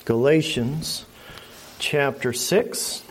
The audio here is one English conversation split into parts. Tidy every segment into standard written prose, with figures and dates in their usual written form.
Galatians chapter 6.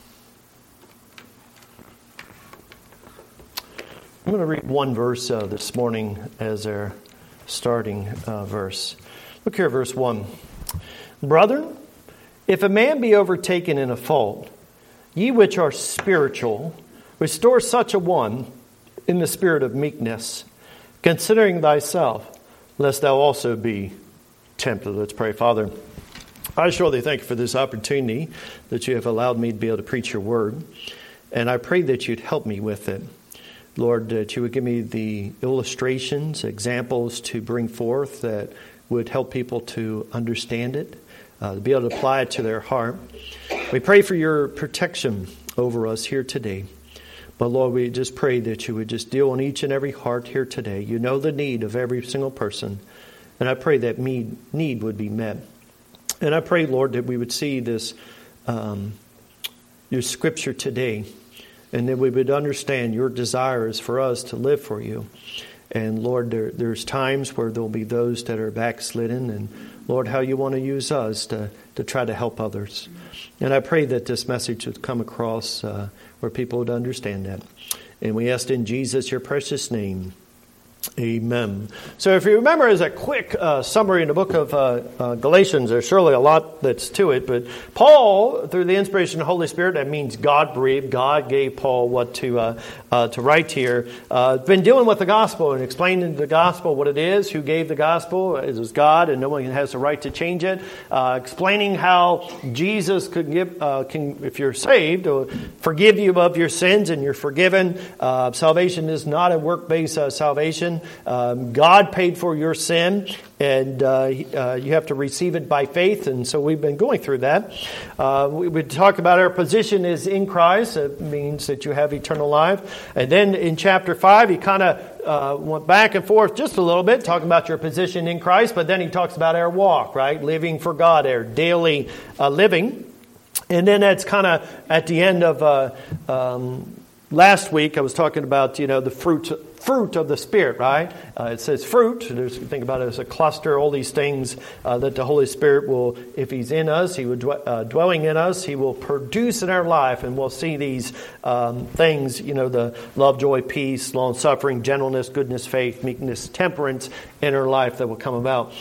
I'm going to read one verse this morning as our starting verse. Look here, verse 1. Brethren, if a man be overtaken in a fault, ye which are spiritual, restore such a one in the spirit of meekness, considering thyself, lest thou also be tempted. Let's pray. Father, I surely thank you for this opportunity that you have allowed me to be able to preach your word. And I pray that you'd help me with it. Lord, that you would give me the illustrations, examples to bring forth that would help people to understand it, to be able to apply it to their heart. We pray for your protection over us here today. But Lord, we just pray that you would just deal on each and every heart here today. You know the need of every single person. And I pray that need would be met. And I pray, Lord, that we would see this, your scripture today, and that we would understand your desire is for us to live for you. And Lord, there's times where there'll be those that are backslidden, and Lord, how you want to use us to try to help others. And I pray that this message would come across where people would understand that. And we ask in Jesus, your precious name. Amen. So if you remember, as a quick summary in the book of Galatians, there's surely a lot that's to it, but Paul, through the inspiration of the Holy Spirit, that means God breathed, God gave Paul what to write here, been dealing with the gospel and explaining the gospel, what it is, who gave the gospel. It was God, and no one has the right to change it. Explaining how Jesus could can, if you're saved, forgive you of your sins and you're forgiven. Salvation is not a work-based salvation. God paid for your sin, and you have to receive it by faith. And so we've been going through that. We talk about our position is in Christ. It means that you have eternal life. And then in chapter 5, he kind of went back and forth just a little bit, talking about your position in Christ. But then he talks about our walk, right? Living for God, our daily living. And then that's kind of at the end of last week, I was talking about, the fruit of the Spirit, right? It says fruit. Think about it as a cluster, all these things that the Holy Spirit will, if He's in us, He will dwelling in us, He will produce in our life, and we'll see these things, the love, joy, peace, long-suffering, gentleness, goodness, faith, meekness, temperance in our life that will come about.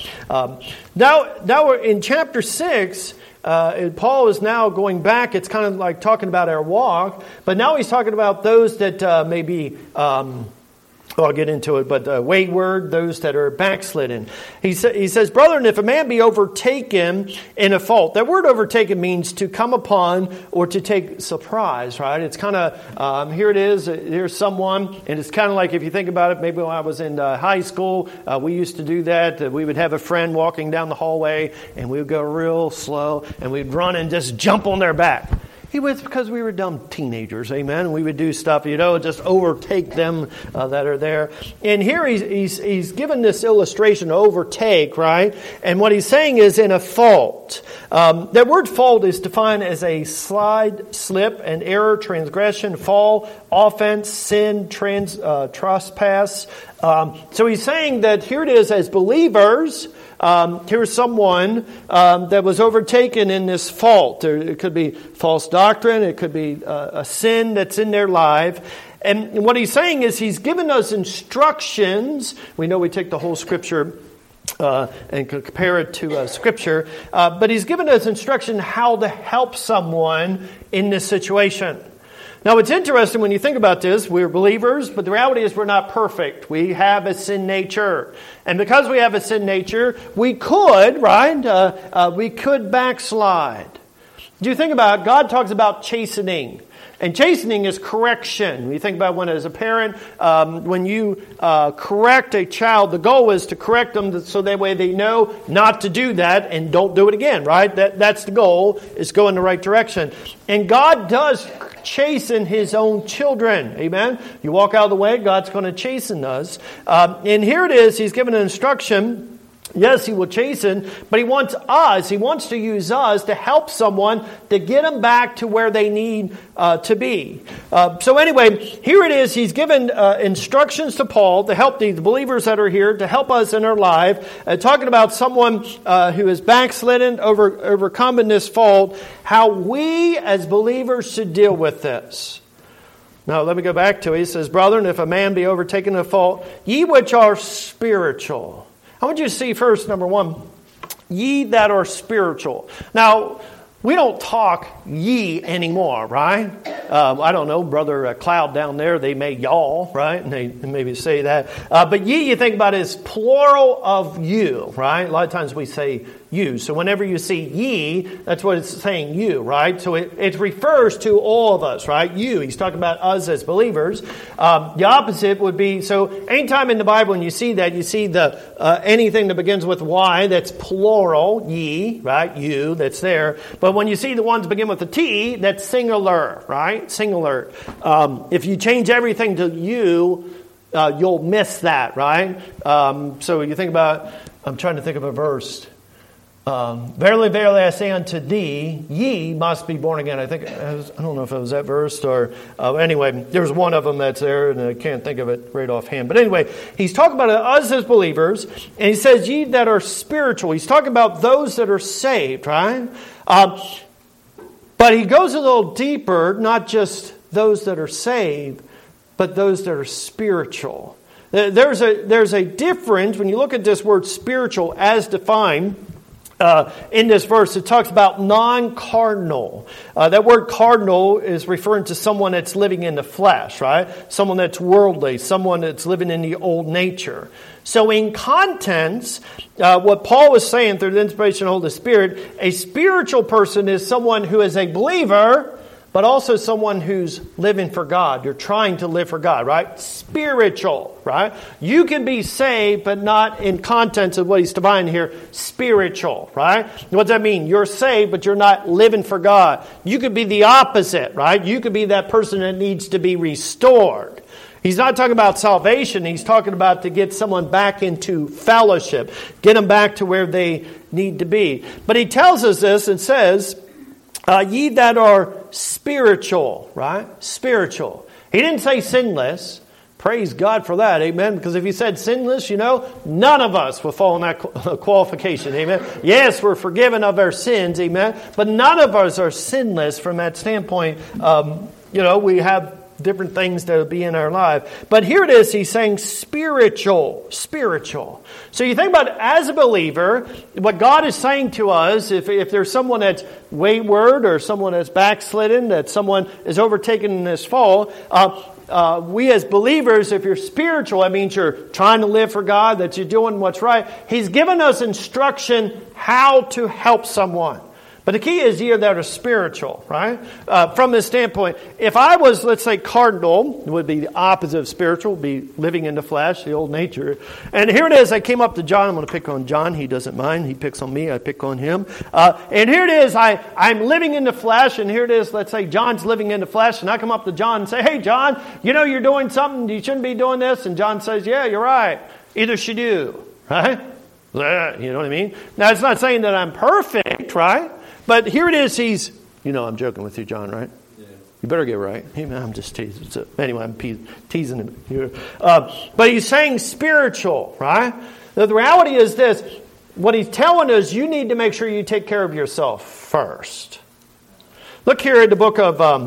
Now we're in chapter 6. Paul is now going back. It's kind of like talking about our walk, but now he's talking about those that may be, I'll get into it, but wayward, those that are backslidden. He says, brethren, if a man be overtaken in a fault. That word overtaken means to come upon or to take surprise, right? It's kind of, here it is, here's someone, and it's kind of like, if you think about it, maybe when I was in high school, we used to do that. We would have a friend walking down the hallway, and we would go real slow, and we'd run and just jump on their back. He was because we were dumb teenagers, amen. We would do stuff, just overtake them that are there. And here he's given this illustration, overtake, right? And what he's saying is in a fault. That word fault is defined as a slide, slip, an error, transgression, fall, offense, sin, trespass. So he's saying that here it is as believers. Here's someone that was overtaken in this fault. It could be false doctrine. It could be a sin that's in their life. And what he's saying is he's given us instructions. We know we take the whole Scripture and compare it to Scripture. But he's given us instruction how to help someone in this situation. Now, it's interesting when you think about this. We're believers, but the reality is we're not perfect. We have a sin nature. And because we have a sin nature, we could, right? We could backslide. Do you think about it? God talks about chastening. And chastening is correction. When you think about when as a parent, when you correct a child, the goal is to correct them so that way they know not to do that and don't do it again, right? That's the goal, is go in the right direction. And God does chasten His own children. Amen? You walk out of the way, God's going to chasten us. And here it is, He's given an instruction. Yes, He will chasten, but He wants us. He wants to use us to help someone to get them back to where they need to be. So anyway, here it is. He's given instructions to Paul to help the believers that are here, to help us in our life. Talking about someone who is backslidden, overcoming this fault, how we as believers should deal with this. Now, let me go back to it. He says, brethren, if a man be overtaken in a fault, ye which are spiritual. I want you to see first, number one, ye that are spiritual. Now, we don't talk ye anymore, right? I don't know, Brother Cloud down there, they may y'all, right? And they maybe say that. But ye, you think about it as plural of you, right? A lot of times we say you. So whenever you see ye, that's what it's saying you, right? So it refers to all of us, right? You. He's talking about us as believers. The opposite would be, so anytime in the Bible when you see that, you see the anything that begins with Y, that's plural, ye, right? You, that's there. But when you see the ones begin with a T, that's singular, right? Singular. If you change everything to you, you'll miss that, right? So you think about, I'm trying to think of a verse. Verily, verily, I say unto thee, ye must be born again. I don't know if it was that verse or anyway, there's one of them that's there, and I can't think of it right offhand. But anyway, he's talking about us as believers, and he says, ye that are spiritual. He's talking about those that are saved, right? But he goes a little deeper, not just those that are saved, but those that are spiritual. There's a difference when you look at this word spiritual as defined. In this verse, it talks about non-carnal. That word carnal is referring to someone that's living in the flesh, right? Someone that's worldly, someone that's living in the old nature. So in contents, what Paul was saying through the inspiration of the Holy Spirit, a spiritual person is someone who is a believer, but also someone who's living for God. You're trying to live for God, right? Spiritual, right? You can be saved, but not in contents of what he's defining here. Spiritual, right? What does that mean? You're saved, but you're not living for God. You could be the opposite, right? You could be that person that needs to be restored. He's not talking about salvation. He's talking about to get someone back into fellowship. Get them back to where they need to be. But he tells us this and says, ye that are spiritual, right? Spiritual. He didn't say sinless. Praise God for that, amen. Because if he said sinless, none of us will fall in that qualification, amen. Yes, we're forgiven of our sins, amen. But none of us are sinless from that standpoint. We have different things that will be in our life. But here it is, he's saying spiritual. So you think about it, as a believer, what God is saying to us, if there's someone that's wayward or someone that's backslidden, that someone is overtaken in this fall, we as believers, if you're spiritual, that means you're trying to live for God, that you're doing what's right. He's given us instruction how to help someone. But the key is here that are spiritual, right? From this standpoint, if I was, let's say, carnal, it would be the opposite of spiritual, would be living in the flesh, the old nature. And here it is, I came up to John. I'm going to pick on John. He doesn't mind. He picks on me. I pick on him. And here it is, I'm living in the flesh. And here it is, let's say John's living in the flesh. And I come up to John and say, hey, John, you're doing something. You shouldn't be doing this. And John says, yeah, you're right. Either should you, right? You know what I mean? Now, it's not saying that I'm perfect, right? But here it is, I'm joking with you, John, right? Yeah. You better get right. I'm just teasing. So anyway, I'm teasing him here. But he's saying spiritual, right? The reality is this. What he's telling us, you need to make sure you take care of yourself first. Look here at the book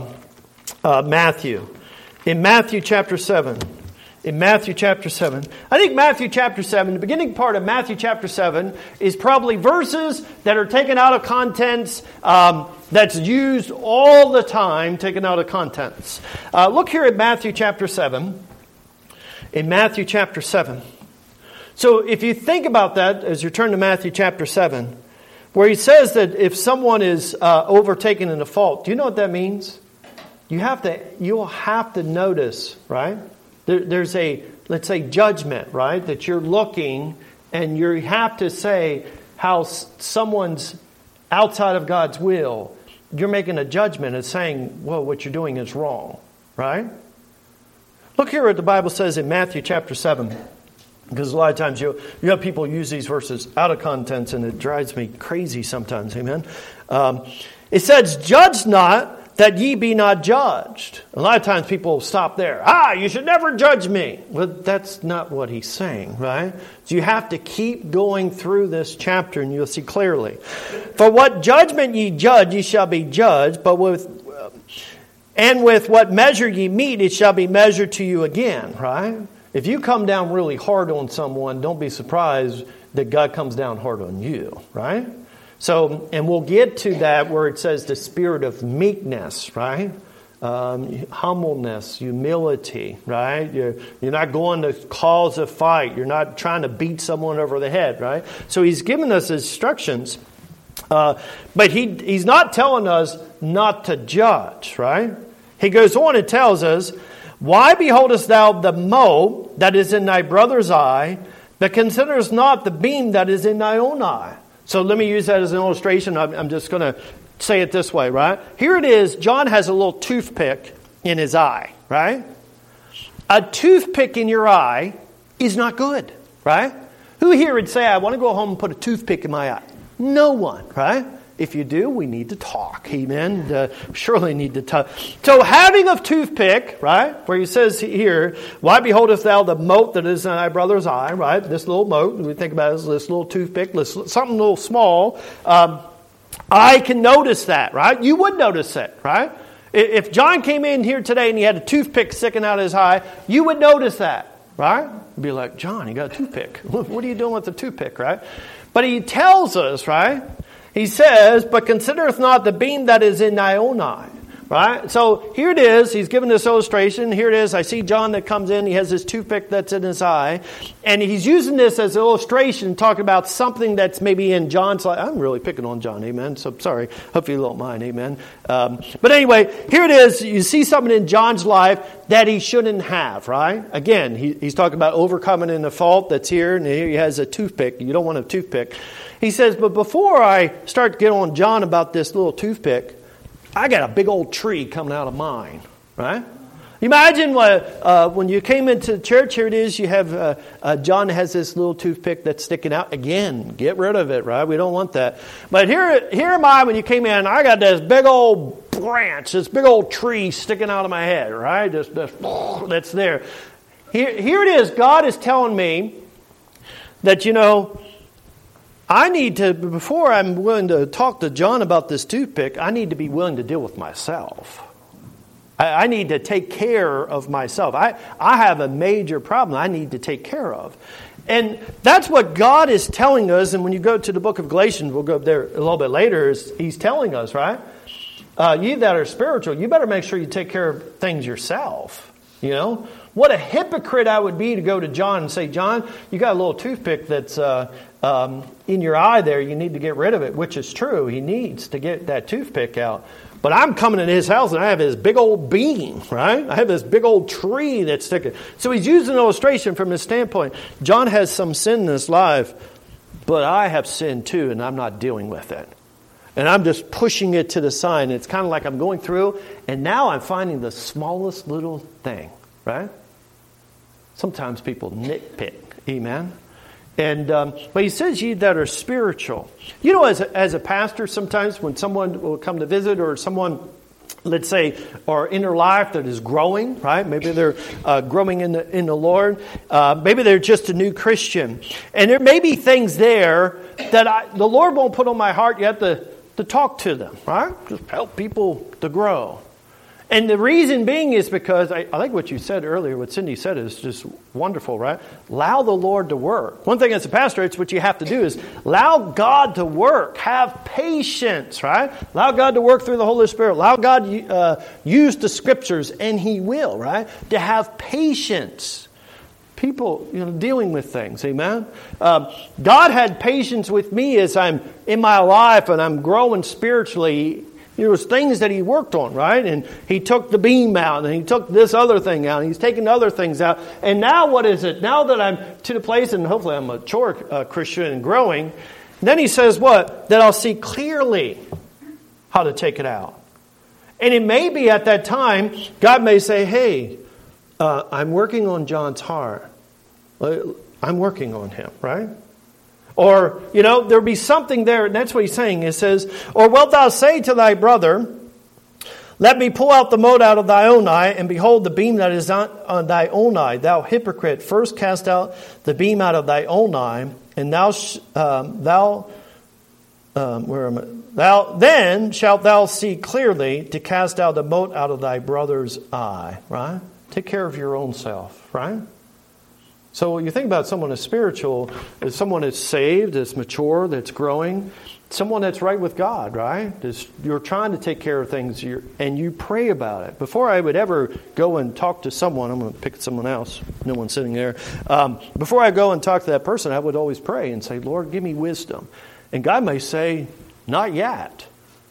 of Matthew. In Matthew chapter 7. In Matthew chapter 7. I think Matthew chapter 7, the beginning part of Matthew chapter 7 is probably verses that are taken out of contents, that's used all the time, taken out of contents. Look here at Matthew chapter 7. In Matthew chapter 7. So if you think about that as you turn to Matthew chapter 7, where he says that if someone is overtaken in a fault, do you know what that means? You'll have to notice, right? There's let's say, judgment, right? That you're looking and you have to say how someone's outside of God's will. You're making a judgment and saying, well, what you're doing is wrong, right? Look here what the Bible says in Matthew chapter 7. Because a lot of times you have people use these verses out of context, and it drives me crazy sometimes. Amen. It says, "Judge not, that ye be not judged." A lot of times people stop there. You should never judge me. Well, that's not what he's saying, right? So you have to keep going through this chapter, and you'll see clearly. "For what judgment ye judge, ye shall be judged, but with what measure ye meet, it shall be measured to you again," right? If you come down really hard on someone, don't be surprised that God comes down hard on you, right? So, and we'll get to that where it says the spirit of meekness, right? Humbleness, humility, right? You're not going to cause a fight. You're not trying to beat someone over the head, right? So he's given us instructions, but he's not telling us not to judge, right? He goes on and tells us, "Why beholdest thou the mote that is in thy brother's eye, but considerest not the beam that is in thy own eye?" So let me use that as an illustration. I'm just going to say it this way, right? Here it is. John has a little toothpick in his eye, right? A toothpick in your eye is not good, right? Who here would say, "I want to go home and put a toothpick in my eye"? No one, right? If you do, we need to talk. Amen. Surely need to talk. So having a toothpick, right, where he says here, "Why beholdest thou the mote that is in thy brother's eye," right? This little mote, we think about it as this little toothpick, something a little small. I can notice that, right? You would notice it, right? If John came in here today and he had a toothpick sticking out of his eye, you would notice that, right? You'd be like, "John, you got a toothpick. What are you doing with the toothpick," right? But he tells us, right? He says, "But considereth not the beam that is in thy own eye." Right? So here it is. He's given this illustration. Here it is. I see John that comes in. He has this toothpick that's in his eye. And he's using this as an illustration, talking about something that's maybe in John's life. I'm really picking on John. Amen. So sorry. Hopefully you don't mind. Amen. But anyway, here it is. You see something in John's life that he shouldn't have, right? Again, he's talking about overcoming in the fault that's here. And here he has a toothpick. You don't want a toothpick. He says, "But before I start to get on John about this little toothpick, I got a big old tree coming out of mine," right? Imagine when you came into church, here it is, you have John has this little toothpick that's sticking out. Again, get rid of it, right? We don't want that. But here am I when you came in, I got this big old branch, this big old tree sticking out of my head, right? Just that's there. Here it is, God is telling me that, I need to, before I'm willing to talk to John about this toothpick, I need to be willing to deal with myself. I need to take care of myself. I have a major problem I need to take care of. And that's what God is telling us. And when you go to the book of Galatians, we'll go there a little bit later, he's telling us, right? You that are spiritual, you better make sure you take care of things yourself. What a hypocrite I would be to go to John and say, "John, you got a little toothpick that's in your eye there. You need to get rid of it," which is true. He needs to get that toothpick out. But I'm coming in his house and I have this big old beam, right? I have this big old tree that's sticking. So he's using an illustration from his standpoint. John has some sin in his life, but I have sin too, and I'm not dealing with it. And I'm just pushing it to the side. And it's kind of like I'm going through, and now I'm finding the smallest little thing, right? Sometimes people nitpick. Amen? And but he says, "Ye that are spiritual." As a pastor, sometimes when someone will come to visit, or someone, let's say, are in their life that is growing, right? Maybe they're growing in the Lord. Maybe they're just a new Christian, and there may be things there that the Lord won't put on my heart yet to talk to them, right? Just help people to grow. And the reason being is because, I like what you said earlier, what Cindy said is just wonderful, right? Allow the Lord to work. One thing as a pastor, it's what you have to do is allow God to work. Have patience, right? Allow God to work through the Holy Spirit. Allow God to use the Scriptures, and He will, right? To have patience. People, dealing with things, amen? God had patience with me as I'm in my life and I'm growing spiritually. There was things that He worked on, right? And He took the beam out, and He took this other thing out, and He's taking other things out. And now what is it? Now that I'm to the place, and hopefully I'm a mature Christian and growing, then He says what? That I'll see clearly how to take it out. And it may be at that time, God may say, "Hey, I'm working on John's heart. I'm working on him, right? Or, there'll be something there, and that's what he's saying. It says, or wilt thou say to thy brother, let me pull out the mote out of thy own eye, and behold the beam that is on thy own eye. Thou hypocrite, first cast out the beam out of thy own eye, and then shalt thou see clearly to cast out the mote out of thy brother's eye. Right? Take care of your own self. Right? So you think about someone that's spiritual, is someone that's saved, that's mature, that's growing, someone that's right with God, right? You're trying to take care of things, and you pray about it. Before I would ever go and talk to someone, I'm going to pick someone else, no one sitting there. Before I go and talk to that person, I would always pray and say, Lord, give me wisdom. And God may say, not yet.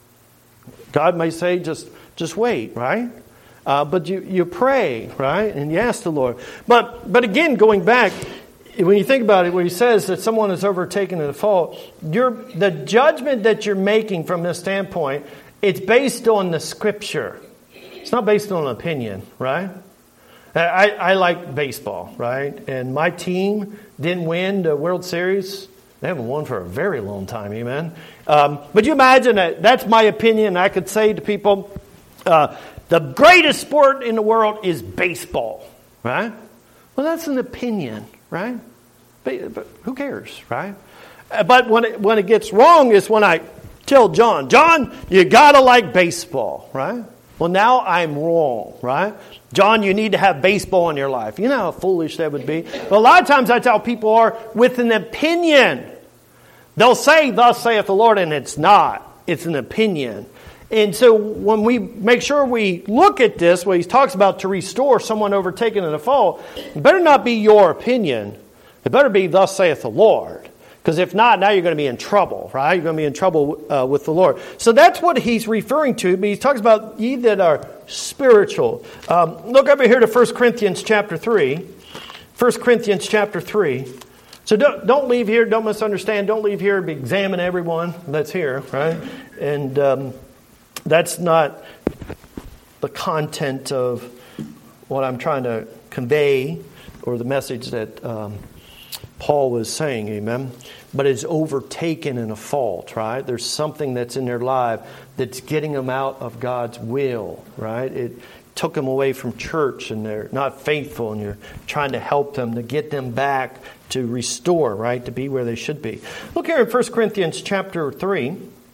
God may say, just wait, right? But you pray, right? And you ask the Lord. But again, going back, when you think about it, when he says that someone is overtaken in a fault, the judgment that you're making from this standpoint, it's based on the Scripture. It's not based on an opinion, right? I like baseball, right? And my team didn't win the World Series. They haven't won for a very long time, amen? But you imagine that's my opinion. I could say to people, the greatest sport in the world is baseball, right? Well, that's an opinion, right? But who cares, right? But when it gets wrong is when I tell John, you gotta like baseball, right? Well, now I'm wrong, right? John, you need to have baseball in your life. You know how foolish that would be? But a lot of times that's how people are with an opinion. They'll say, thus saith the Lord, and it's not. It's an opinion. And so when we make sure we look at this, where he talks about to restore someone overtaken in a fault, it better not be your opinion. It better be thus saith the Lord. Because if not, now you're going to be in trouble, right? You're going to be in trouble with the Lord. So that's what he's referring to. But he talks about ye that are spiritual. Look over here to 1 Corinthians chapter 3. 1 Corinthians chapter 3. So don't leave here. Don't misunderstand. Don't leave here and examine everyone that's here, right? And that's not the content of what I'm trying to convey or the message that Paul was saying, amen? But it's overtaken in a fault, right? There's something that's in their life that's getting them out of God's will, right? It took them away from church and they're not faithful and you're trying to help them to get them back to restore, right? To be where they should be. Look here in 1 Corinthians chapter 3.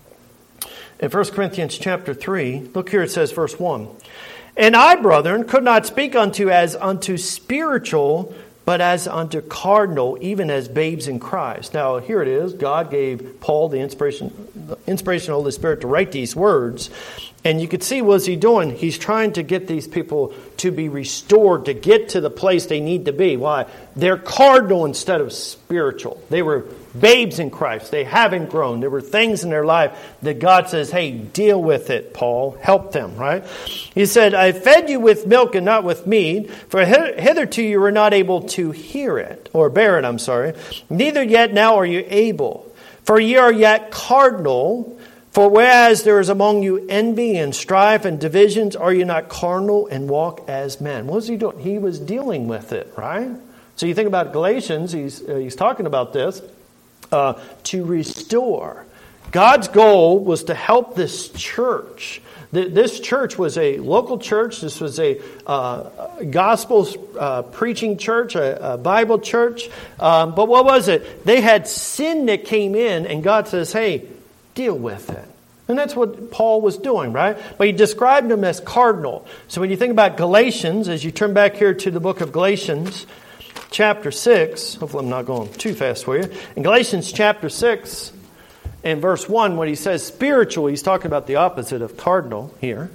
In 1 Corinthians chapter 3, look here, it says verse 1. And I, brethren, could not speak unto as unto spiritual, but as unto cardinal, even as babes in Christ. Now, here it is. God gave Paul the inspiration of the Holy Spirit to write these words. And you could see what's he doing. He's trying to get these people to be restored, to get to the place they need to be. Why? They're cardinal instead of spiritual. They were babes in Christ. They haven't grown. There were things in their life that God says, hey, deal with it, Paul. Help them, right? He said, I fed you with milk and not with meat, for hitherto you were not able to hear it, or bear it, I'm sorry. Neither yet now are you able. For ye are yet cardinal. For whereas there is among you envy and strife and divisions, are you not carnal and walk as men? What was he doing? He was dealing with it, right? So you think about Galatians, he's talking about this, to restore. God's goal was to help this church. This church was a local church. This was a gospel preaching church, a Bible church. But what was it? They had sin that came in, and God says, hey, deal with it. And that's what Paul was doing, right? But he described them as cardinal. So when you think about Galatians, as you turn back here to the book of Galatians, chapter 6, hopefully I'm not going too fast for you. In Galatians chapter 6 and verse 1, when he says spiritual, he's talking about the opposite of cardinal here.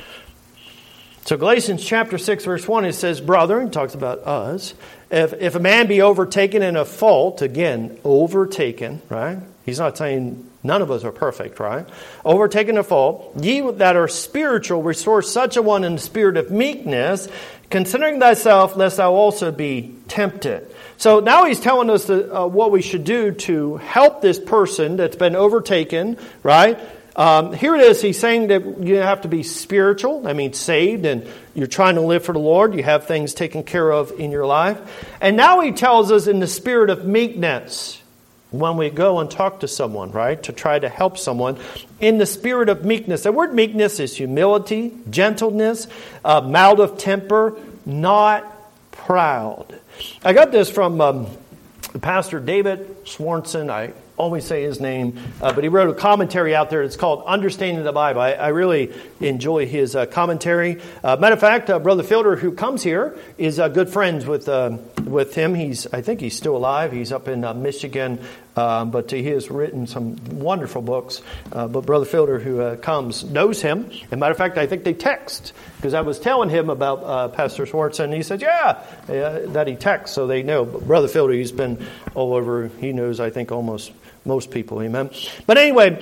So Galatians chapter 6 verse 1, it says, brethren, talks about us, if a man be overtaken in a fault, again, overtaken, right? He's not saying none of us are perfect, right? Overtaken a fault, ye that are spiritual, restore such a one in the spirit of meekness, considering thyself, lest thou also be tempted. So now he's telling us what we should do to help this person that's been overtaken, right? here it is. He's saying that you have to be spiritual. That means saved, and you're trying to live for the Lord. You have things taken care of in your life. And now he tells us in the spirit of meekness, when we go and talk to someone, right, to try to help someone, in the spirit of meekness. The word meekness is humility, gentleness, mild of temper, not proud. I got this from Pastor David Swanson. I always say his name, but he wrote a commentary out there. It's called Understanding the Bible. I really enjoy his commentary. Matter of fact, Brother Fielder, who comes here, is good friends with him. I think he's still alive. He's up in Michigan, but he has written some wonderful books. But Brother Fielder, who comes, knows him. As a matter of fact, I think they text, because I was telling him about Pastor Swanson, and he said, that he texts, so they know. But Brother Fielder, he's been all over. He knows, I think, almost most people, amen. But anyway,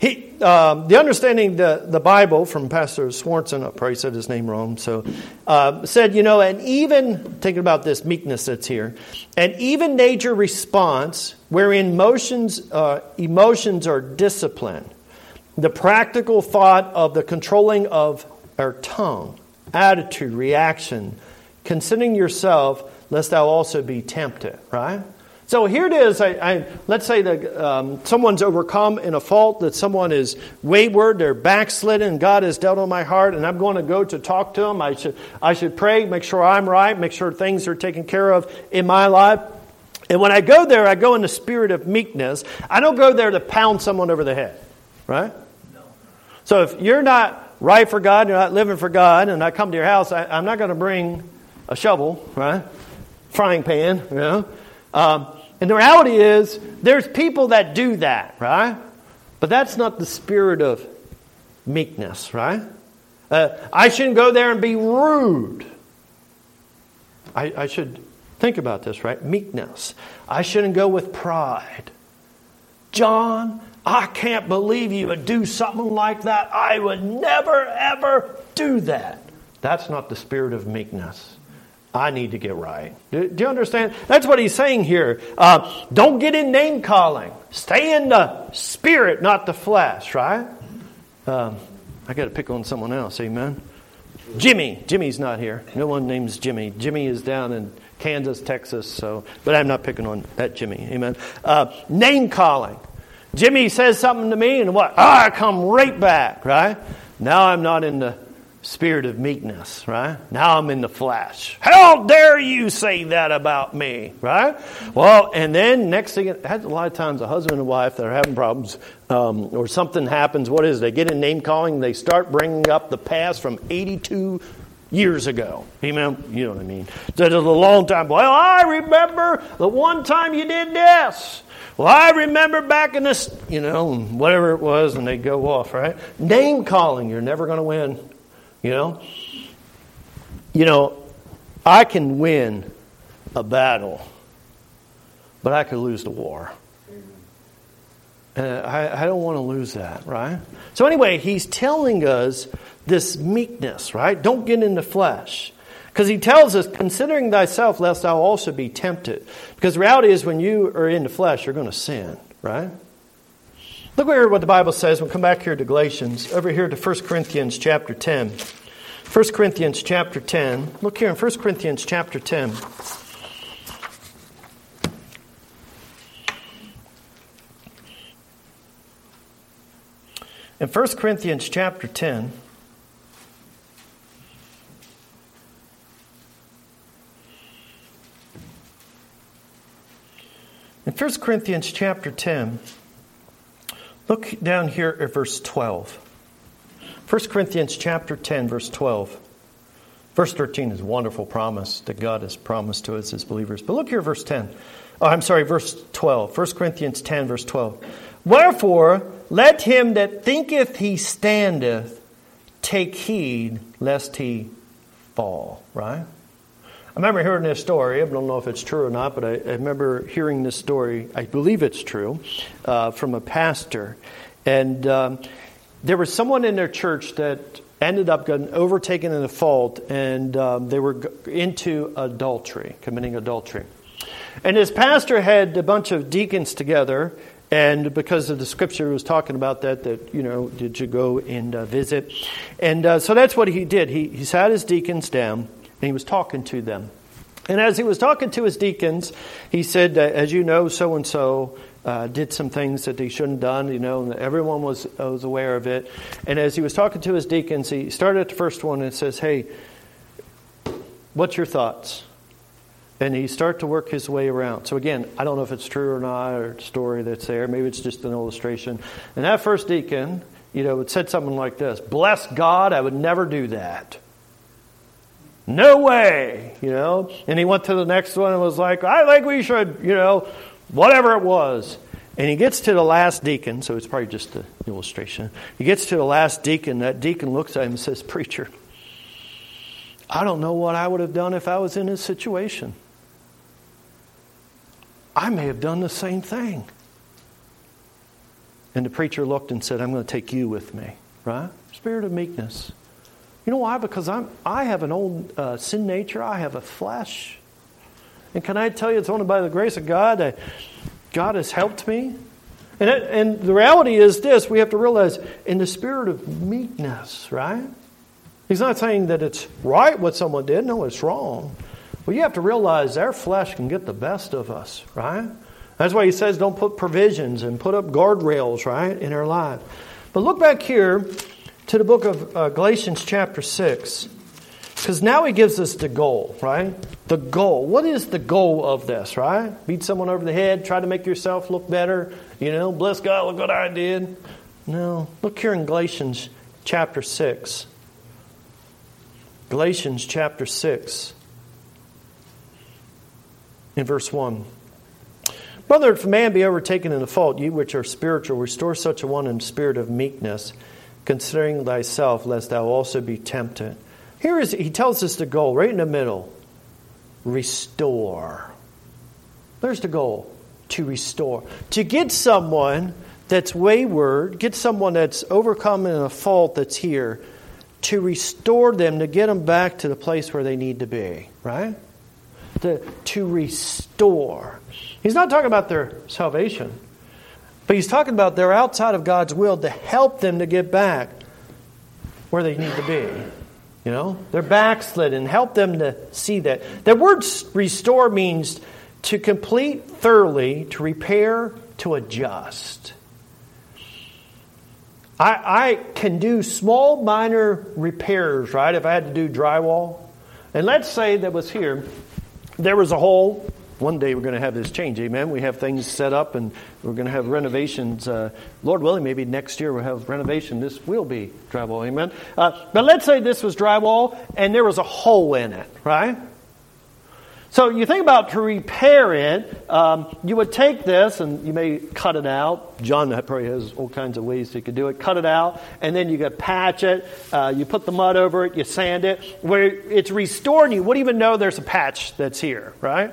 the understanding the Bible from Pastor Swanson, I probably said his name wrong, so said, and even thinking about this meekness that's here, an even nature response wherein emotions are disciplined, the practical thought of the controlling of our tongue, attitude, reaction, considering yourself, lest thou also be tempted, right? So here it is. Let's say that someone's overcome in a fault, that someone is wayward, they're backslidden, and God has dealt on my heart, and I'm going to go to talk to them. I should pray, make sure I'm right, make sure things are taken care of in my life. And when I go there, I go in the spirit of meekness. I don't go there to pound someone over the head, right? No. So if you're not right for God, you're not living for God, and I come to your house, I'm not going to bring a shovel, right? Frying pan, And the reality is, there's people that do that, right? But that's not the spirit of meekness, right? I shouldn't go there and be rude. I should think about this, right? Meekness. I shouldn't go with pride. John, I can't believe you would do something like that. I would never, ever do that. That's not the spirit of meekness. I need to get right. Do you understand? That's what he's saying here. Don't get in name calling. Stay in the spirit, not the flesh, right? I got to pick on someone else. Amen. Jimmy. Jimmy's not here. No one names Jimmy. Jimmy is down in Kansas, Texas. But I'm not picking on that Jimmy. Amen. Name calling. Jimmy says something to me, and what? I come right back, right? Now I'm not in the spirit of meekness, right? Now I'm in the flesh. How dare you say that about me, right? Well, and then next thing, a lot of times a husband and wife that are having problems, or something happens, what is it? They get in name calling, they start bringing up the past from 82 years ago. Amen? You know what I mean? That is a long time. Well, I remember the one time you did this. Well, I remember back in this, whatever it was, and they go off, right? Name calling, you're never going to win. I can win a battle, but I could lose the war. And I don't want to lose that, right? So anyway, he's telling us this meekness, right? Don't get in the flesh. Because he tells us, considering thyself, lest thou also be tempted. Because the reality is, when you are in the flesh, you're going to sin, right? Look here what the Bible says. We'll come back here to Galatians. Over here to 1 Corinthians chapter 10. 1 Corinthians chapter 10. Look here in 1 Corinthians chapter 10. In 1 Corinthians chapter 10, in 1 Corinthians chapter 10, look down here at verse 12. 1 Corinthians chapter 10, verse 12. Verse 13 is a wonderful promise that God has promised to us as believers. But look here at verse 10. Verse 12. 1 Corinthians 10, verse 12. Wherefore, let him that thinketh he standeth take heed lest he fall. Right? I remember hearing this story. I don't know if it's true or not, but I remember hearing this story. I believe it's true, from a pastor. And there was someone in their church that ended up getting overtaken in a fault, and they were into adultery, committing adultery. And his pastor had a bunch of deacons together, And because of the scripture was talking about that, did you go and visit? And so that's what he did. He sat his deacons down and he was talking to them. And as he was talking to his deacons, he said, as you know, so-and-so did some things that they shouldn't have done, and everyone was aware of it. And as he was talking to his deacons, he started at the first one and says, hey, what's your thoughts? And he started to work his way around. So again, I don't know if it's true or not, or a story that's there. Maybe it's just an illustration. And that first deacon, it said something like this: bless God, I would never do that. No way, And he went to the next one and was like, I think we should, whatever it was. And he gets to the last deacon, so it's probably just an illustration. He gets to the last deacon. That deacon looks at him and says, preacher, I don't know what I would have done if I was in his situation. I may have done the same thing. And the preacher looked and said, I'm going to take you with me. Right? Spirit of meekness. You know why? Because I have an old sin nature. I have a flesh. And can I tell you, it's only by the grace of God that God has helped me. And the reality is this: we have to realize, in the spirit of meekness, right? He's not saying that it's right what someone did. No, it's wrong. Well, you have to realize our flesh can get the best of us, right? That's why he says don't put provisions and put up guardrails, right, in our life. But look back here to the book of Galatians chapter 6. Because now he gives us the goal, right? The goal. What is the goal of this, right? Beat someone over the head, try to make yourself look better. Bless God, look what I did. No. Look here in Galatians chapter 6. Galatians chapter 6. In verse 1. Brother, if a man be overtaken in a fault, you which are spiritual, restore such a one in spirit of meekness, considering thyself, lest thou also be tempted. He tells us the goal right in the middle. Restore. There's the goal. To restore. To get someone that's wayward, get someone that's overcome in a fault that's here, to restore them, to get them back to the place where they need to be. Right? To restore. He's not talking about their salvation, but he's talking about they're outside of God's will, to help them to get back where they need to be. They're backslidden. Help them to see that. The word restore means to complete thoroughly, to repair, to adjust. I can do small, minor repairs, right? If I had to do drywall. And let's say that was here. There was a hole. One day we're going to have this change, amen. We have things set up and we're going to have renovations. Lord willing, maybe next year we'll have renovation. This will be drywall, amen. But let's say this was drywall and there was a hole in it, right? So you think about to repair it, you would take this and you may cut it out. John probably has all kinds of ways he could do it. Cut it out and then you could patch it. You put the mud over it, you sand it. Where it's restored, you wouldn't even know there's a patch that's here, right?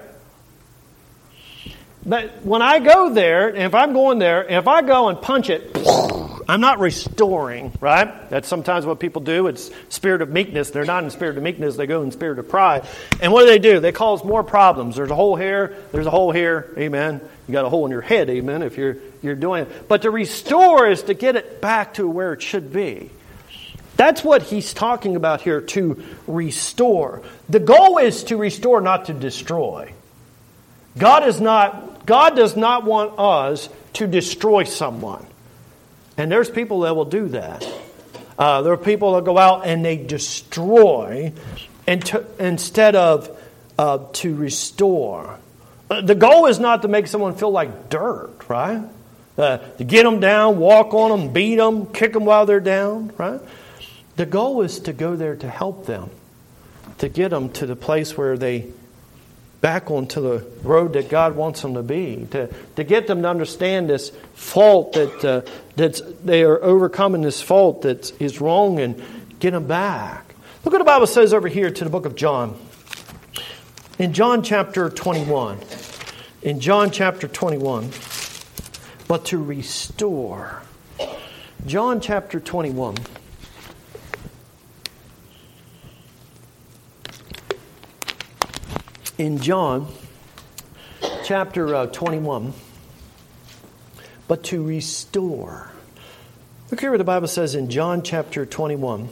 But when I go there, and if I'm going there, and if I go and punch it, I'm not restoring, right? That's sometimes what people do. It's spirit of meekness. They're not in spirit of meekness. They go in spirit of pride. And what do? They cause more problems. There's a hole here. There's a hole here. Amen. You got a hole in your head. Amen. If you're doing it. But to restore is to get it back to where it should be. That's what he's talking about here, to restore. The goal is to restore, not to destroy. God does not want us to destroy someone. And there's people that will do that. There are people that go out and they destroy instead of to restore. The goal is not to make someone feel like dirt, right? To get them down, walk on them, beat them, kick them while they're down, right? The goal is to go there to help them, to get them to the place where they back onto the road that God wants them to be, to get them to understand this fault that they are overcoming, this fault that is wrong, and get them back. Look what the Bible says over here to the book of John. In John chapter 21. In John chapter 21. But to restore. John chapter 21. In John chapter 21, but to restore. Look here what the Bible says in John chapter 21.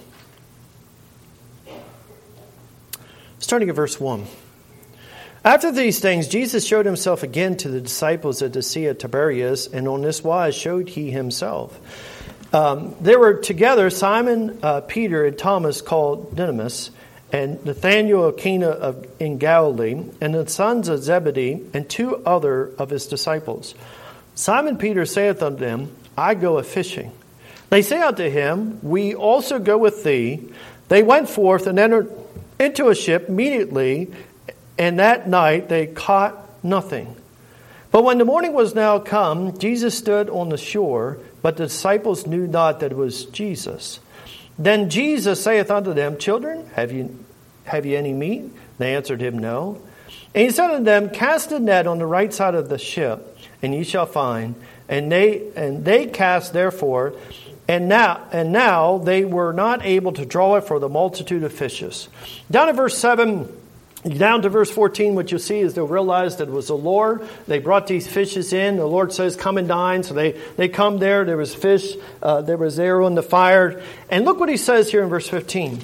Starting at verse 1. After these things, Jesus showed himself again to the disciples at the Sea of Tiberias, and on this wise showed he himself. There were together Simon, Peter, and Thomas called Didymus, and Nathanael of Cana in Galilee, and the sons of Zebedee, and two other of his disciples. Simon Peter saith unto them, I go a-fishing. They say unto him, We also go with thee. They went forth and entered into a ship immediately, and that night they caught nothing. But when the morning was now come, Jesus stood on the shore, but the disciples knew not that it was Jesus. Then Jesus saith unto them, Children, have ye any meat? They answered him, No. And he said unto them, Cast the net on the right side of the ship, and ye shall find. And they cast therefore, and now they were not able to draw it for the multitude of fishes. Down to verse 7. Down to verse 14, what you'll see is they'll realize that it was the Lord. They brought these fishes in. The Lord says, come and dine. So they come there. There was fish. There was arrow in the fire. And look what he says here in verse 15.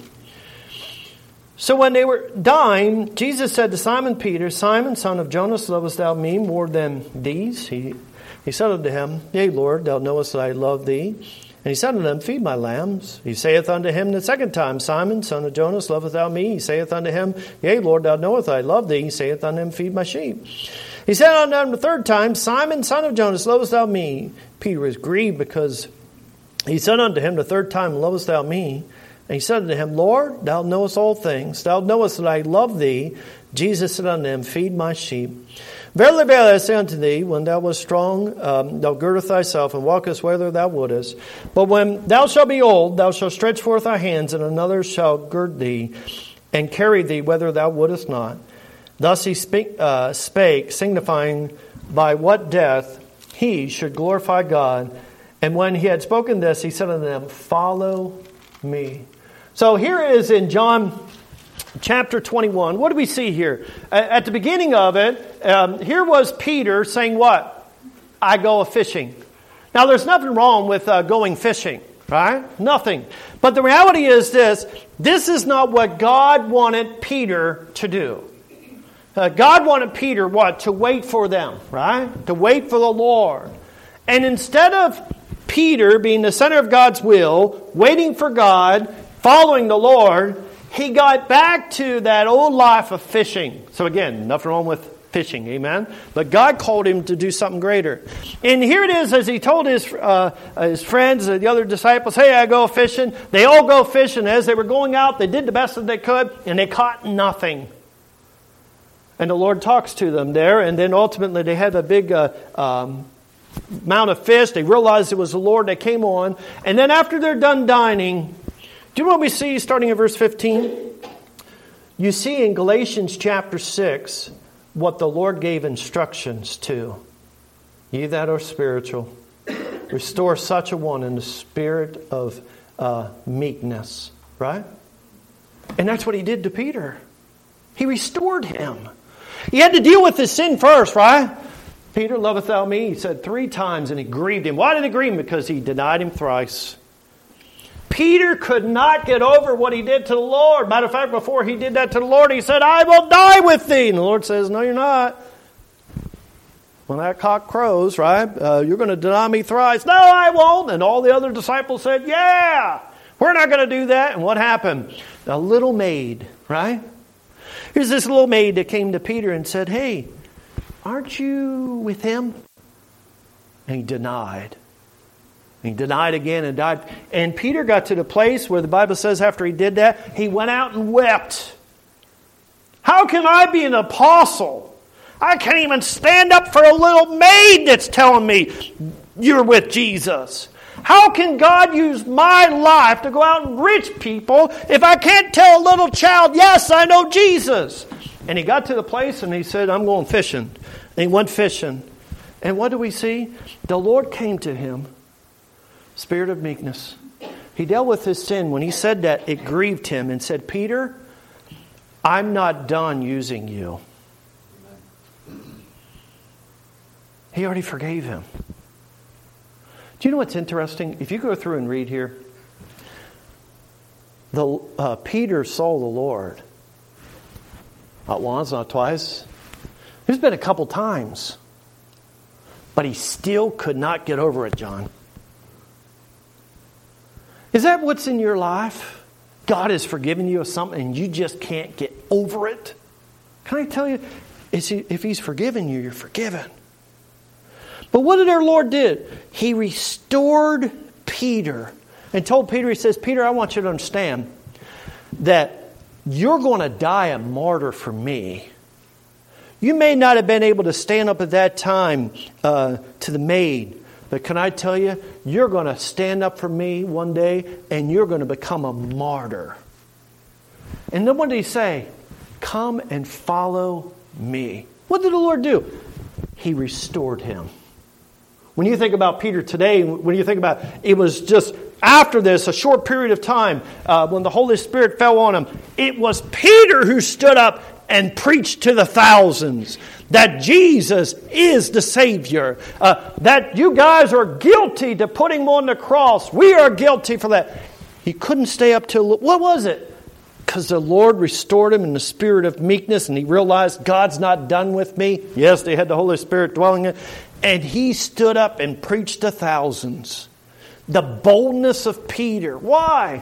So when they were dined, Jesus said to Simon Peter, Simon, son of Jonas, lovest thou me more than these? He said unto him, Yea, Lord, thou knowest that I love thee. And he said unto them, Feed my lambs. He saith unto him the second time, Simon, son of Jonas, lovest thou me? He saith unto him, Yea, Lord, thou knowest I love thee. He saith unto him, Feed my sheep. He said unto him the third time, Simon, son of Jonas, lovest thou me? Peter was grieved because he said unto him the third time, Lovest thou me? And he said unto him, Lord, thou knowest all things. Thou knowest that I love thee. Jesus said unto him, Feed my sheep. Verily, verily, I say unto thee, when thou wast strong, thou girdest thyself, and walkest whither thou wouldest. But when thou shalt be old, thou shalt stretch forth thy hands, and another shall gird thee, and carry thee whither thou wouldest not. Thus he spake, signifying by what death he should glorify God. And when he had spoken this, he said unto them, Follow me. So here it is in John chapter 21. What do we see here? At the beginning of it, here was Peter saying what? I go a-fishing. Now, there's nothing wrong with going fishing, right? Nothing. But the reality is this is not what God wanted Peter to do. God wanted Peter, what? To wait for them, right? To wait for the Lord. And instead of Peter being the center of God's will, waiting for God, following the Lord, he got back to that old life of fishing. So again, nothing wrong with fishing, amen? But God called him to do something greater. And here it is, as he told his friends, the other disciples, hey, I go fishing. They all go fishing. As they were going out, they did the best that they could, and they caught nothing. And the Lord talks to them there, and then ultimately they had a big amount of fish. They realized it was the Lord that came on. And then after they're done dining, do you know what we see starting in verse 15? You see in Galatians chapter 6 what the Lord gave instructions to. Ye that are spiritual, restore such a one in the spirit of meekness. Right? And that's what he did to Peter. He restored him. He had to deal with his sin first, right? Peter, lovest thou me? He said 3 times, and he grieved him. Why did it grieve him? Because he denied him thrice. Peter could not get over what he did to the Lord. Matter of fact, before he did that to the Lord, he said, I will die with thee. And the Lord says, no, you're not. When that cock crows, right, you're going to deny me thrice. No, I won't. And all the other disciples said, yeah, we're not going to do that. And what happened? A little maid, right? Here's this little maid that came to Peter and said, hey, aren't you with him? And he denied. He denied again and died. And Peter got to the place where the Bible says after he did that, he went out and wept. How can I be an apostle? I can't even stand up for a little maid that's telling me you're with Jesus. How can God use my life to go out and reach people if I can't tell a little child, yes, I know Jesus? And he got to the place and he said, I'm going fishing. And he went fishing. And what do we see? The Lord came to him. Spirit of meekness. He dealt with his sin. When he said that, it grieved him and said, Peter, I'm not done using you. He already forgave him. Do you know what's interesting? If you go through and read here, Peter saw the Lord. Not once, not twice. There's been a couple times. But he still could not get over it, John. Is that what's in your life? God has forgiven you of something and you just can't get over it? Can I tell you, if He's forgiven you, you're forgiven. But what did our Lord do? He restored Peter and told Peter, He says, Peter, I want you to understand that you're going to die a martyr for me. You may not have been able to stand up at that time to the maid, but can I tell you, you're going to stand up for me one day and you're going to become a martyr. And then what did He say? Come and follow me. What did the Lord do? He restored him. When you think about Peter today, when you think about it was just after this, a short period of time, when the Holy Spirit fell on him, it was Peter who stood up and preached to the thousands that Jesus is the Savior. That you guys are guilty to putting Him on the cross. We are guilty for that. He couldn't stay up till, what was it? Because the Lord restored him in the spirit of meekness and he realized God's not done with me. Yes, they had the Holy Spirit dwelling in it. And he stood up and preached to thousands. The boldness of Peter. Why?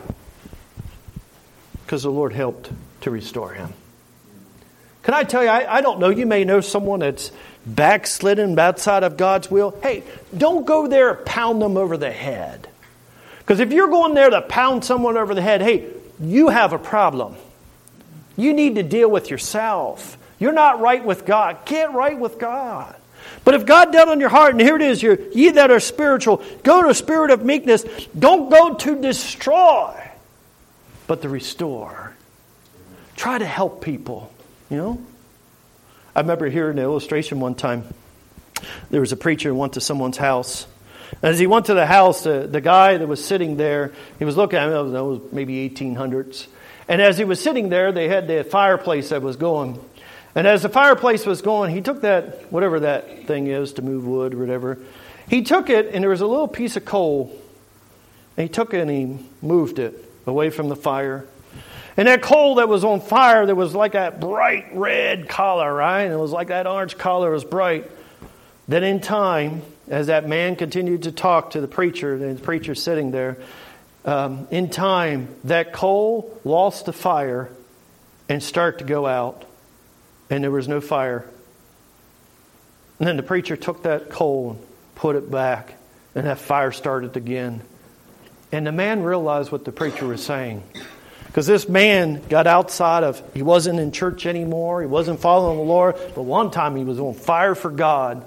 Because the Lord helped to restore him. Can I tell you, I don't know, you may know someone that's backslidden outside of God's will. Hey, don't go there and pound them over the head. Because if you're going there to pound someone over the head, hey, you have a problem. You need to deal with yourself. You're not right with God. Get right with God. But if God dealt on your heart, and here it is, ye that are spiritual, go to a spirit of meekness. Don't go to destroy, but to restore. Try to help people, you know. I remember hearing an illustration one time. There was a preacher who went to someone's house. As he went to the house, the guy that was sitting there, he was looking at him, it was maybe 1800s. And as he was sitting there, they had the fireplace that was going. And as the fireplace was going, he took that, whatever that thing is to move wood or whatever. He took it, and there was a little piece of coal. And he took it and he moved it away from the fire. And that coal that was on fire, there was like that bright red color, right? And it was like that orange color was bright. Then in time, as that man continued to talk to the preacher, and the preacher sitting there, in time, that coal lost the fire and started to go out. And there was no fire. And then the preacher took that coal and put it back. And that fire started again. And the man realized what the preacher was saying. Because this man got outside of, he wasn't in church anymore. He wasn't following the Lord. But one time he was on fire for God.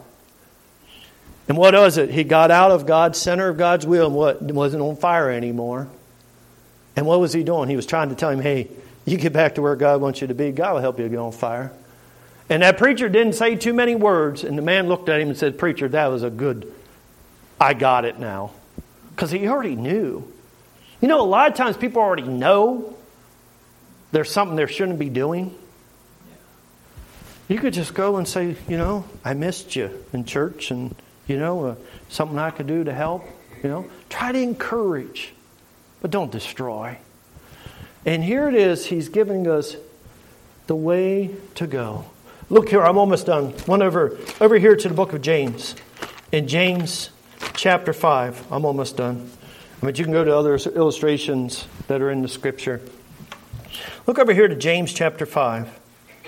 And what was it? He got out of God's center of God's will and wasn't on fire anymore. And what was he doing? He was trying to tell him, hey, you get back to where God wants you to be. God will help you get on fire. And that preacher didn't say too many words. And the man looked at him and said, preacher, that was a good, I got it now. Because he already knew. You know, a lot of times people already know there's something they shouldn't be doing. You could just go and say, you know, I missed you in church and, you know, something I could do to help. You know, try to encourage, but don't destroy. And here it is. He's giving us the way to go. Look here, I'm almost done. One over here to the book of James. In James chapter 5, I'm almost done. But you can go to other illustrations that are in the Scripture. Look over here to James chapter 5.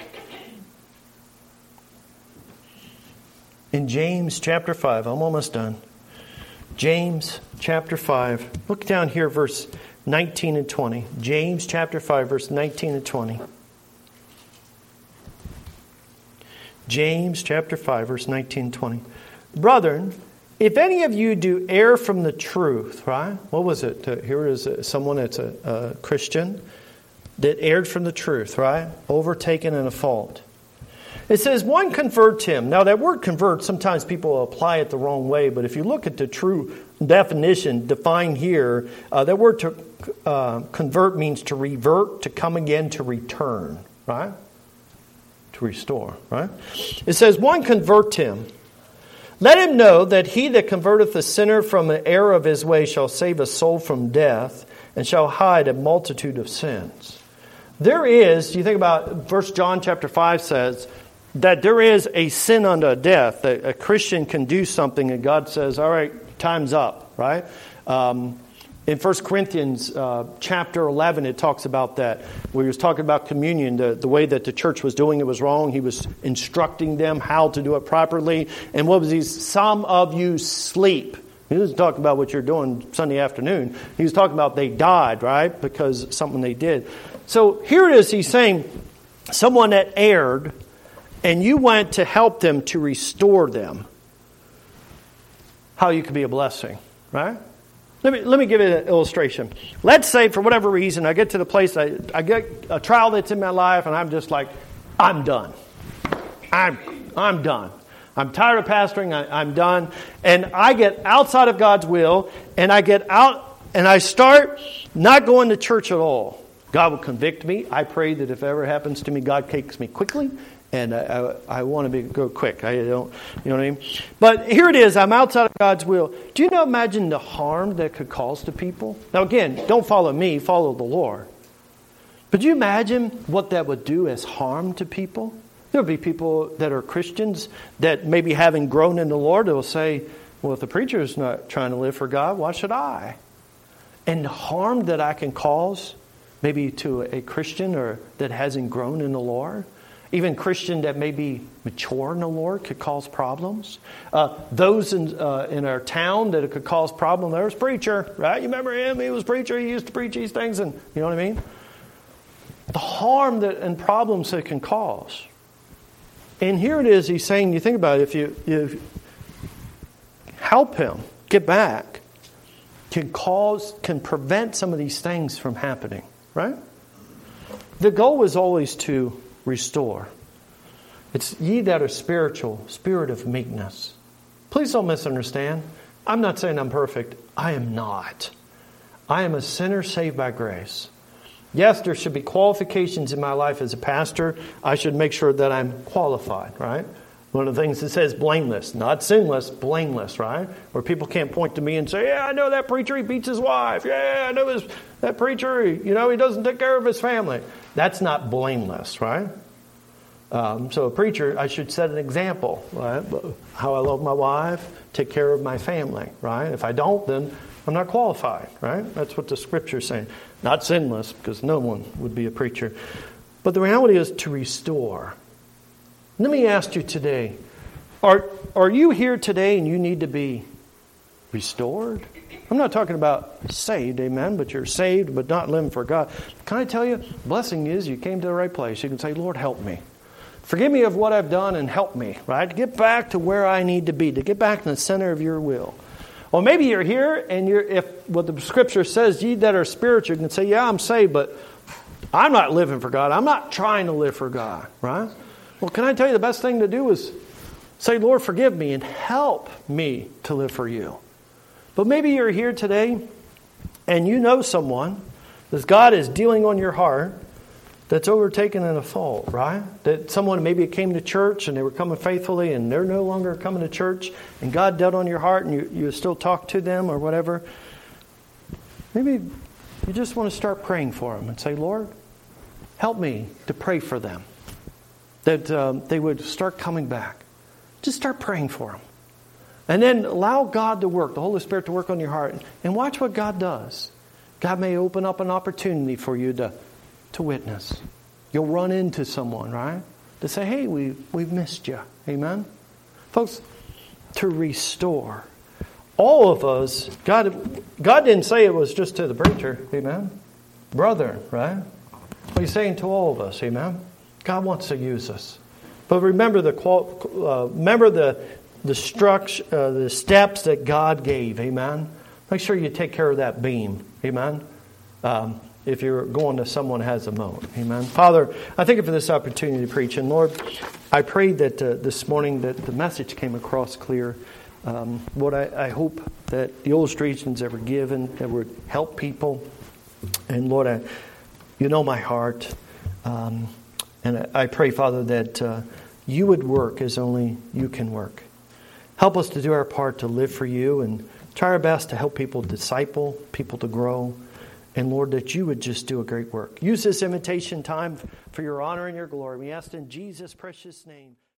In James chapter 5, I'm almost done. James chapter 5. Look down here, verse 19 and 20. James chapter 5, verse 19 and 20. James chapter 5, verse 19 and 20. Brethren, if any of you do err from the truth, right? What was it? Here is someone that's a Christian that erred from the truth, right? Overtaken in a fault. It says, one converts him. Now, that word convert, sometimes people apply it the wrong way, but if you look at the true definition defined here, that word to convert means to revert, to come again, to return, right? To restore, right? It says, one convert him. Let him know that he that converteth a sinner from the error of his way shall save a soul from death, and shall hide a multitude of sins. There is, you think about 1 John chapter 5 says, that there is a sin unto death. That a Christian can do something and God says, all right, time's up, right? In 1 Corinthians chapter 11, it talks about that. Where he was talking about communion, the way that the church was doing it was wrong. He was instructing them how to do it properly. And what was he? Some of you sleep. He wasn't talking about what you're doing Sunday afternoon. He was talking about they died, right? Because something they did. So here it is. He's saying someone that erred, and you went to help them to restore them. How you could be a blessing, right? Let me give you an illustration. Let's say for whatever reason I get to the place, I get a trial that's in my life, and I'm just like, I'm done. I'm done. I'm tired of pastoring. I'm done. And I get outside of God's will, and I get out, and I start not going to church at all. God will convict me. I pray that if it ever happens to me, God takes me quickly. And I want to go quick. I don't, you know what I mean? But here it is. I'm outside of God's will. Do you imagine the harm that could cause to people? Now again, don't follow me. Follow the Lord. But do you imagine what that would do as harm to people? There will be people that are Christians that maybe having grown in the Lord, they will say, well, if the preacher is not trying to live for God, why should I? And the harm that I can cause maybe to a Christian or that hasn't grown in the Lord. Even Christian that may be mature in the Lord could cause problems. Those in our town that it could cause problems. There's preacher, right? You remember him? He was preacher. He used to preach these things, and you know what I mean. The harm and problems that it can cause. And here it is. He's saying, you think about it. If you help him get back, can prevent some of these things from happening, right? The goal is always to restore. It's ye that are spiritual, spirit of meekness. Please don't misunderstand. I'm not saying I'm perfect. I am not. I am a sinner saved by grace. Yes, there should be qualifications in my life as a pastor. I should make sure that I'm qualified, right? One of the things that says blameless, not sinless, blameless, right? Where people can't point to me and say, yeah, I know that preacher, he beats his wife. Yeah, I know that preacher, he doesn't take care of his family. That's not blameless, right? So a preacher, I should set an example, right? How I love my wife, take care of my family, right? If I don't, then I'm not qualified, right? That's what the Scripture is saying. Not sinless, because no one would be a preacher. But the reality is to restore. Let me ask you today, are you here today and you need to be restored? I'm not talking about saved, amen, but you're saved but not living for God. Can I tell you, the blessing is you came to the right place. You can say, Lord, help me. Forgive me of what I've done and help me, right? To get back to where I need to be, to get back in the center of your will. Or maybe you're here and if what the Scripture says, ye that are spiritual, you can say, yeah, I'm saved, but I'm not living for God. I'm not trying to live for God, right? Well, can I tell you the best thing to do is say, Lord, forgive me and help me to live for you. But maybe you're here today and you know someone that God is dealing on your heart that's overtaken in a fault, right? That someone maybe came to church and they were coming faithfully and they're no longer coming to church and God dealt on your heart and you still talk to them or whatever. Maybe you just want to start praying for them and say, Lord, help me to pray for them. That they would start coming back. Just start praying for them. And then allow God to work, the Holy Spirit to work on your heart. And watch what God does. God may open up an opportunity for you to witness. You'll run into someone, right? To say, hey, we've missed you. Amen? Folks, to restore. All of us, God didn't say it was just to the preacher. Amen? Brother, right? He's saying to all of us. Amen? God wants to use us. But remember the structure, the steps that God gave. Amen? Make sure you take care of that beam. Amen? If you're going to someone who has a moat. Amen? Father, I thank you for this opportunity to preach. And Lord, I pray that this morning that the message came across clear. Lord, I hope that the illustrations that were given that would help people. And Lord, you know my heart. And I pray, Father, that you would work as only you can work. Help us to do our part to live for you and try our best to help people disciple, people to grow. And Lord, that you would just do a great work. Use this invitation time for your honor and your glory. We ask in Jesus' precious name.